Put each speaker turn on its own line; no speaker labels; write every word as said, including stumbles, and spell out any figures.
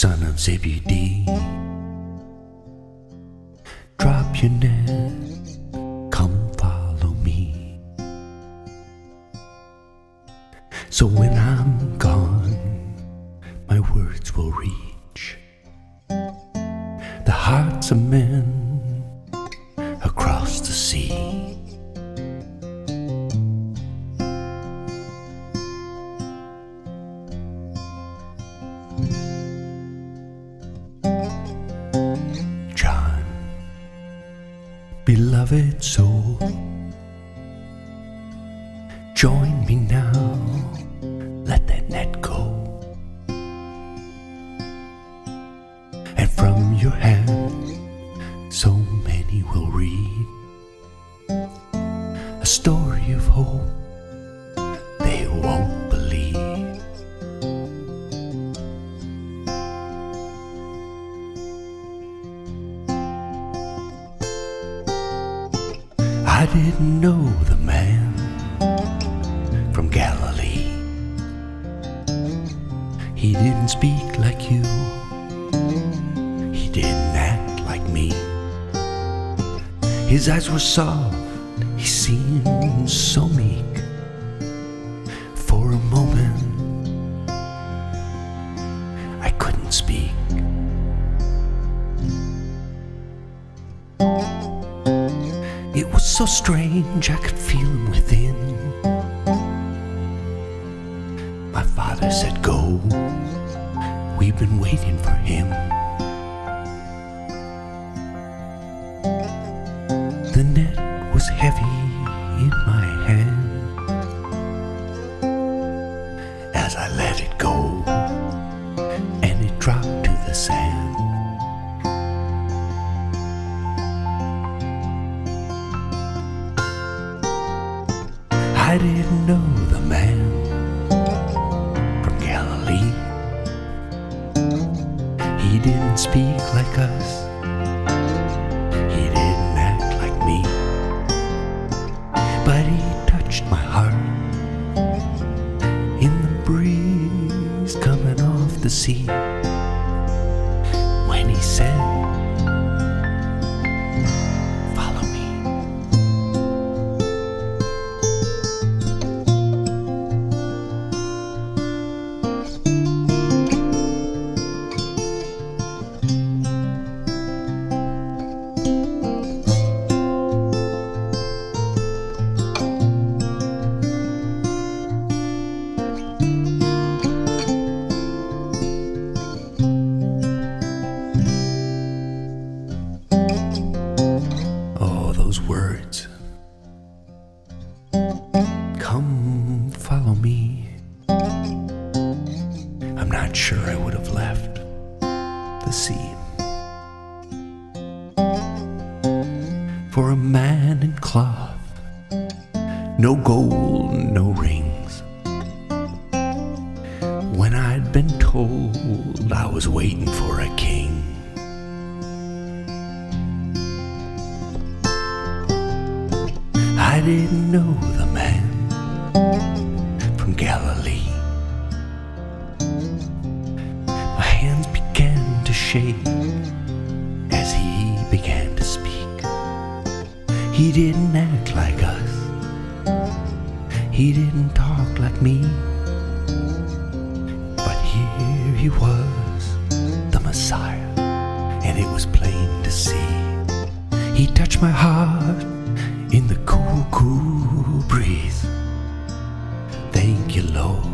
son of Zebedee. Drop your net, come follow me. So when I'm gone, my words will reach the hearts of men across the sea. John, beloved soul, join me now, let that net go, and from your hand so many will read a story of hope they won't believe. I didn't know the man from Galilee. He didn't speak like you, he didn't act like me. His eyes were soft, he seemed so meek. For a moment I couldn't speak. It was so strange, I could feel him within. My father said, go, we've been waiting for him. The net was heavy in my hand as I let it go, and it dropped to the sand. I didn't know the man from Galilee. He didn't speak like us, he didn't act like me, but he touched my heart in the breeze coming off the sea when he said, follow me. Those words, come follow me. I'm not sure I would have left the sea for a man in cloth, no gold, no rings, when I'd been told I was waiting for a king. I didn't know the man from Galilee. My hands began to shake as he began to speak. He didn't act like us, he didn't talk like me, but here he was, the Messiah, and it was plain to see. He touched my heart in the cool, cool breeze. Thank you, Lord.